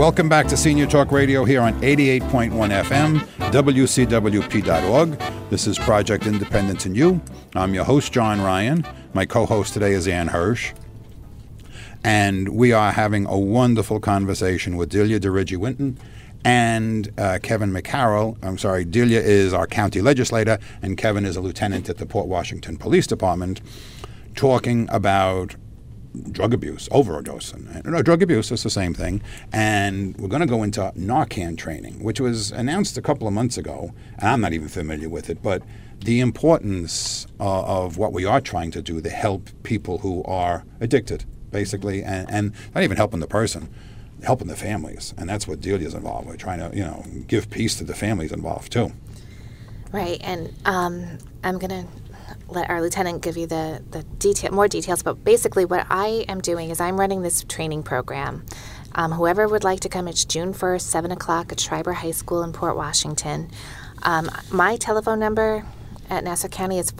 Welcome back to Senior Talk Radio here on 88.1 FM, WCWP.org. This is Project Independence and You. I'm your host, John Ryan. My co-host today is Ann Hirsch. And we are having a wonderful conversation with Delia DeRigi-Winton and Kevin McCarroll. I'm sorry, Delia is our county legislator, and Kevin is a lieutenant at the Port Washington Police Department, talking about drug abuse, overdose. Drug abuse is the same thing. And we're going to go into Narcan training, which was announced a couple of months ago. And I'm not even familiar with it, but the importance of what we are trying to do to help people who are addicted, basically, and not even helping the person, helping the families. And that's what Delia's involved with, trying to, give peace to the families involved, too. Right. And I'm going to let our lieutenant give you the more details, but basically what I am doing is I'm running this training program. Whoever would like to come, it's June 1st, 7 o'clock at Schreiber High School in Port Washington. My telephone number at Nassau County is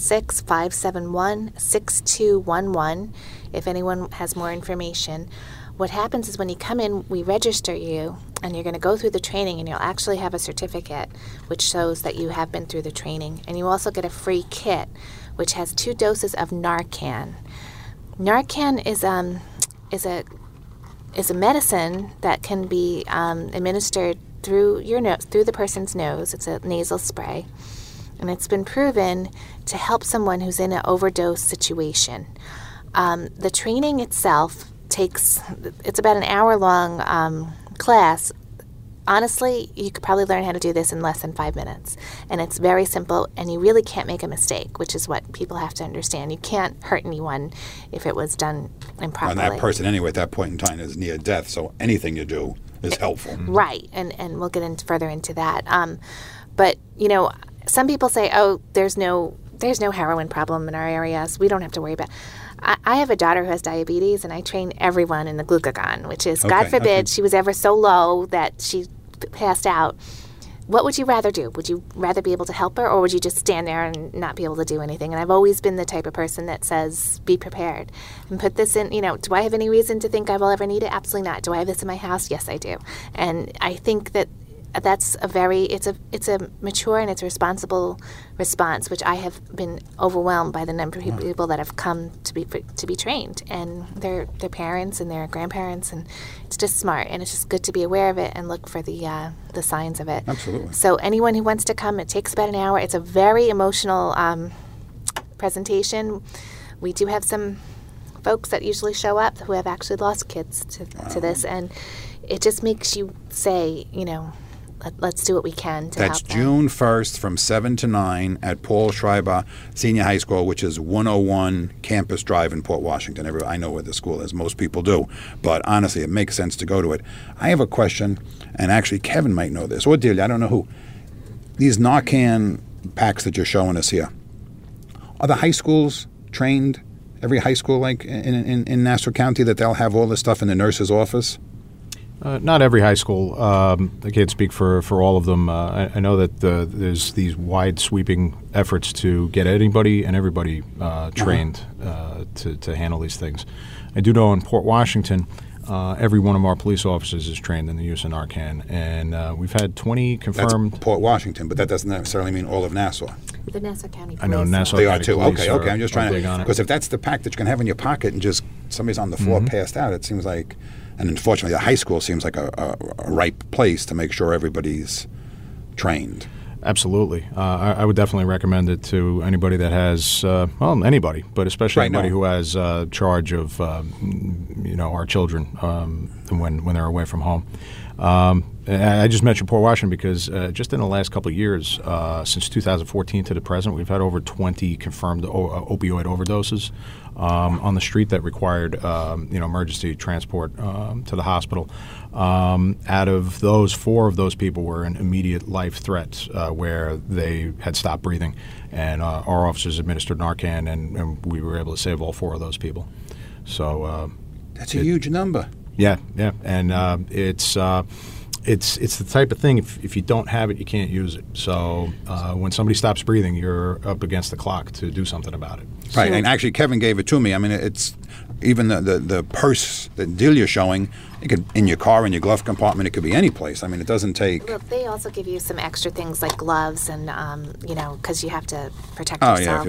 516-571-6211 if anyone has more information. What happens is when you come in, we register you, and you're going to go through the training, and you'll actually have a certificate which shows that you have been through the training. And you also get a free kit which has 2 doses of Narcan. Narcan is a medicine that can be administered through your nose, through the person's nose. It's a nasal spray, and it's been proven to help someone who's in an overdose situation. The training itself it's about an hour-long class. Honestly, you could probably learn how to do this in less than 5 minutes. And it's very simple, and you really can't make a mistake, which is what people have to understand. You can't hurt anyone if it was done improperly. And that person, anyway, at that point in time is near death, so anything you do is helpful. Right, and we'll get further into that. But, some people say, oh, there's no heroin problem in our areas. We don't have to worry about it. I have a daughter who has diabetes, and I train everyone in the glucagon, which is, God forbid, she was ever so low that she passed out. What would you rather do? Would you rather be able to help her, or would you just stand there and not be able to do anything? And I've always been the type of person that says, be prepared. And put this in, do I have any reason to think I will ever need it? Absolutely not. Do I have this in my house? Yes, I do. And I think that that's it's a mature and it's a responsible response, which I have been overwhelmed by the number of people that have come to be trained, and their parents and their grandparents, and it's just smart, and it's just good to be aware of it and look for the signs of it. Absolutely. So anyone who wants to come, it takes about an hour. It's a very emotional presentation. We do have some folks that usually show up who have actually lost kids to this, and it just makes you say, let's do what we can to help them. That's June 1st from 7 to 9 at Paul Schreiber Senior High School, which is 101 Campus Drive in Port Washington. I know where the school is. Most people do. But honestly, it makes sense to go to it. I have a question, and actually Kevin might know this, or Delia, I don't know who. These Narcan packs that you're showing us here, are the high schools trained, every high school like in Nassau County, that they'll have all this stuff in the nurse's office? Not every high school. I can't speak for all of them. I know that there's these wide sweeping efforts to get anybody and everybody trained to handle these things. I do know in Port Washington, every one of our police officers is trained in the use of Narcan, and we've had 20 confirmed. That's Port Washington, but that doesn't necessarily mean all of Nassau. The Nassau County Police. I know Nassau They County are too. Police Okay. I'm just trying to, on it. because if that's the pack that you can have in your pocket and just somebody's on the floor passed out, it seems like. And unfortunately, the high school seems like a ripe place to make sure everybody's trained. Absolutely. I would definitely recommend it to anybody that has, anybody, but especially anybody who has charge of, our children when they're away from home. I just mentioned Port Washington because just in the last couple of years, since 2014 to the present, we've had over 20 confirmed opioid overdoses on the street that required, emergency transport to the hospital. Out of those, 4 of those people were in immediate life threats where they had stopped breathing, and our officers administered Narcan, and we were able to save all 4 of those people. So that's a huge number. Yeah, and it's it's the type of thing, if you don't have it, you can't use it. So when somebody stops breathing, you're up against the clock to do something about it. Right, and actually Kevin gave it to me. I mean, it's even the purse, the deal you're showing, it could in your car, in your glove compartment, it could be any place. I mean, it doesn't take... Well, they also give you some extra things like gloves and, because you have to protect yourself.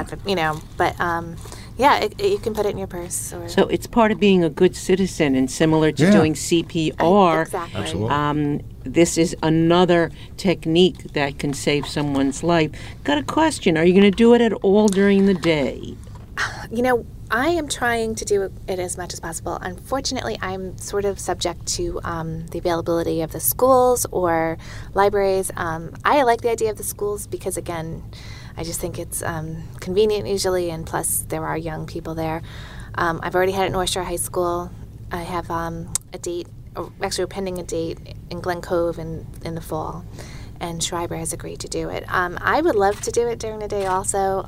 You can put it in your purse. So it's part of being a good citizen, and similar to doing CPR. Exactly. Absolutely. This is another technique that can save someone's life. Got a question. Are you going to do it at all during the day? I am trying to do it as much as possible. Unfortunately, I'm sort of subject to the availability of the schools or libraries. I like the idea of the schools because, again, I just think it's convenient usually, and plus there are young people there. I've already had it at North Shore High School. I have a date, actually we're pending a date in Glen Cove in the fall, and Schreiber has agreed to do it. I would love to do it during the day also.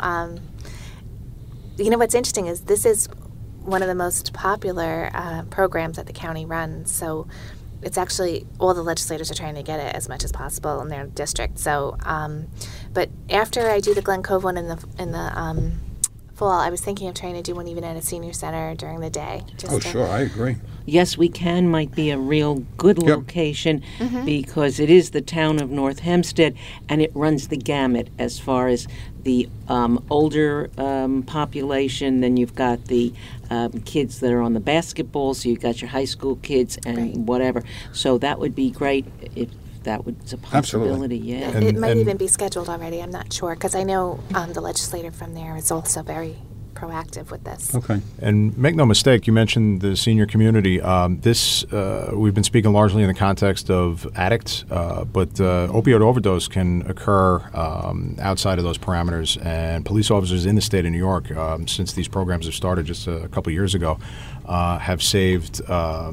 What's interesting is this is one of the most popular programs that the county runs, so it's actually all the legislators are trying to get it as much as possible in their district. So, but after I do the Glen Cove one in the fall, I was thinking of trying to do one even at a senior center during the day. Sure, I agree. Yes, We Can might be a real good location because it is the town of North Hempstead, and it runs the gamut as far as the older population. Then you've got the kids that are on the basketball, so you've got your high school kids and whatever. So that would be great if that was a possibility. Absolutely. Yeah. It might even be scheduled already. I'm not sure because I know the legislator from there is also very proactive with this. Okay. And make no mistake, you mentioned the senior community. We've been speaking largely in the context of addicts, but opioid overdose can occur outside of those parameters. And police officers in the state of New York, since these programs have started just a couple years ago, have saved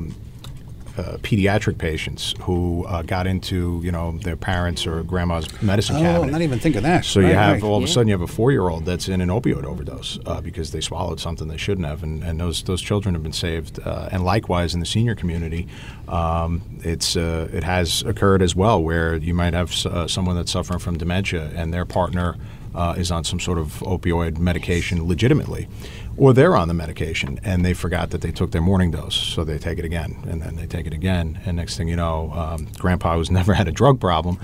pediatric patients who got into, their parents' or grandma's medicine cabinet. I'm not even thinking of that. So you have all of a sudden you have a 4-year-old that's in an opioid overdose because they swallowed something they shouldn't have, and those children have been saved. And likewise in the senior community, it has occurred as well, where you might have someone that's suffering from dementia and their partner is on some sort of opioid medication legitimately, or they're on the medication and they forgot that they took their morning dose, so they take it again, and then they take it again, and next thing you know, Grandpa, who's never had a drug problem,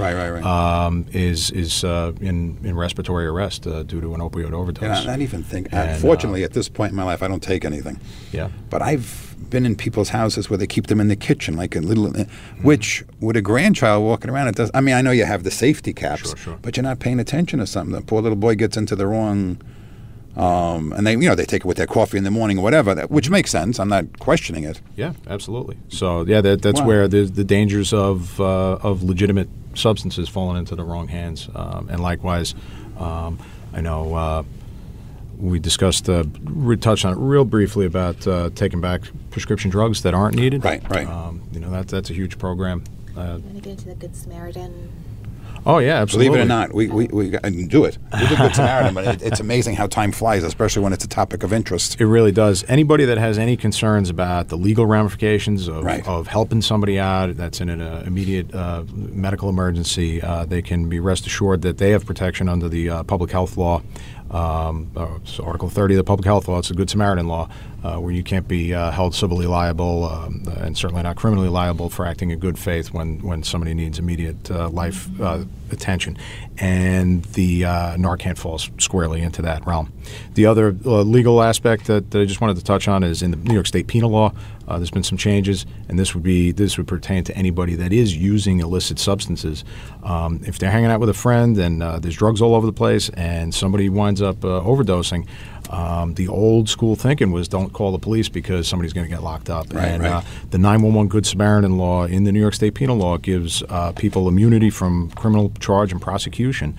is in respiratory arrest due to an opioid overdose. And I don't even think. Fortunately, at this point in my life, I don't take anything. Yeah. But I've been in people's houses where they keep them in the kitchen, like a little, which with a grandchild walking around, it does. I mean, I know you have the safety caps, Sure. but you're not paying attention to something. The poor little boy gets into the wrong. And they take it with their coffee in the morning or whatever, which makes sense. I'm not questioning it. Yeah, absolutely. So that's where the dangers of legitimate substances falling into the wrong hands. And likewise, I know we discussed, we touched on it real briefly about taking back prescription drugs that aren't needed. Right. That's a huge program. You want to get into the Good Samaritan? Oh, yeah, absolutely. Believe it or not, we do it. We do Good Samaritan, but it's amazing how time flies, especially when it's a topic of interest. It really does. Anybody that has any concerns about the legal ramifications of helping somebody out that's in an immediate medical emergency, they can be rest assured that they have protection under the public health law. It's Article 30 of the Public Health Law. It's the Good Samaritan Law, where you can't be held civilly liable and certainly not criminally liable for acting in good faith when somebody needs immediate life attention. And the Narcan falls squarely into that realm. The other legal aspect that I just wanted to touch on is in the New York State Penal Law. There's been some changes, and this would pertain to anybody that is using illicit substances. If they're hanging out with a friend and there's drugs all over the place and somebody winds up overdosing, the old school thinking was don't call the police because somebody's going to get locked up. The 911 Good Samaritan Law in the New York State Penal Law gives people immunity from criminal charge and prosecution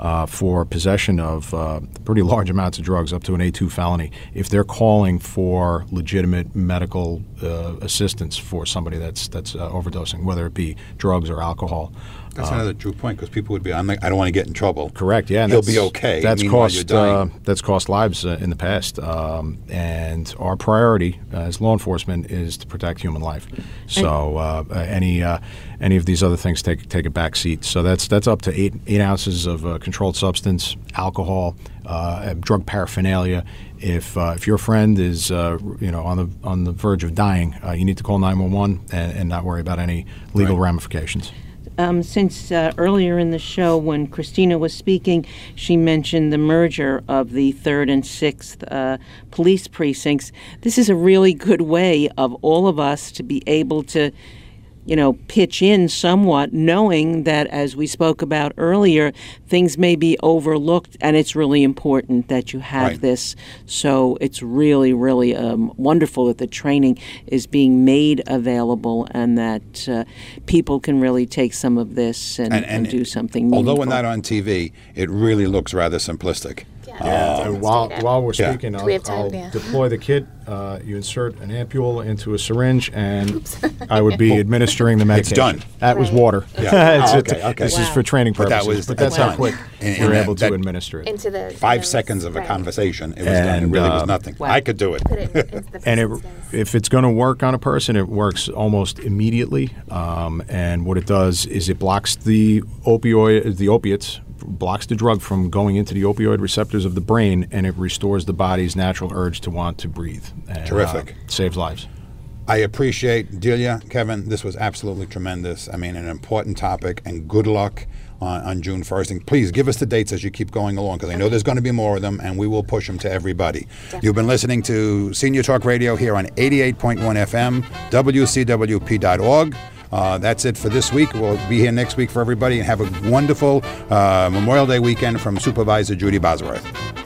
for possession of pretty large amounts of drugs, up to an A2 felony, if they're calling for legitimate medical assistance for somebody that's overdosing, whether it be drugs or alcohol. That's another true point, because people would be, I don't want to get in trouble. Correct, yeah. He'll be okay. That's cost cost lives in the past. And our priority as law enforcement is to protect human life. So any of these other things take a back seat. So that's up to 8 ounces of controlled substance, alcohol, drug paraphernalia. If your friend is on the verge of dying, you need to call 911 and not worry about any legal ramifications. Since earlier in the show, when Christina was speaking, she mentioned the merger of the 3rd and 6th police precincts. This is a really good way of all of us to be able to, pitch in somewhat, knowing that, as we spoke about earlier, things may be overlooked, and it's really important that you have this. So it's really, really wonderful that the training is being made available, and that people can really take some of this and do something meaningful. Although we're not on TV, it really looks rather simplistic. While we're speaking, I'll Yeah. deploy the kit. You insert an ampule into a syringe, and I would be administering the medication. It's done. That was water. Yeah. Okay. This is for training purposes. But that's how quick we're able to administer it. Into the 5 seconds of a conversation, it was done. It really was nothing. Wow. I could do it. Put it into the And if it's going to work on a person, it works almost immediately. And what it does is it blocks the opiates, blocks the drug from going into the opioid receptors of the brain, and it restores the body's natural urge to want to breathe. And, Terrific. Saves lives. I appreciate Delia, Kevin. This was absolutely tremendous. I mean, an important topic, and good luck on June 1st. And please give us the dates as you keep going along, because I know there's going to be more of them, and we will push them to everybody. Definitely. You've been listening to Senior Talk Radio here on 88.1 FM, WCWP.org. That's it for this week. We'll be here next week for everybody, and have a wonderful Memorial Day weekend from Supervisor Judy Bosworth.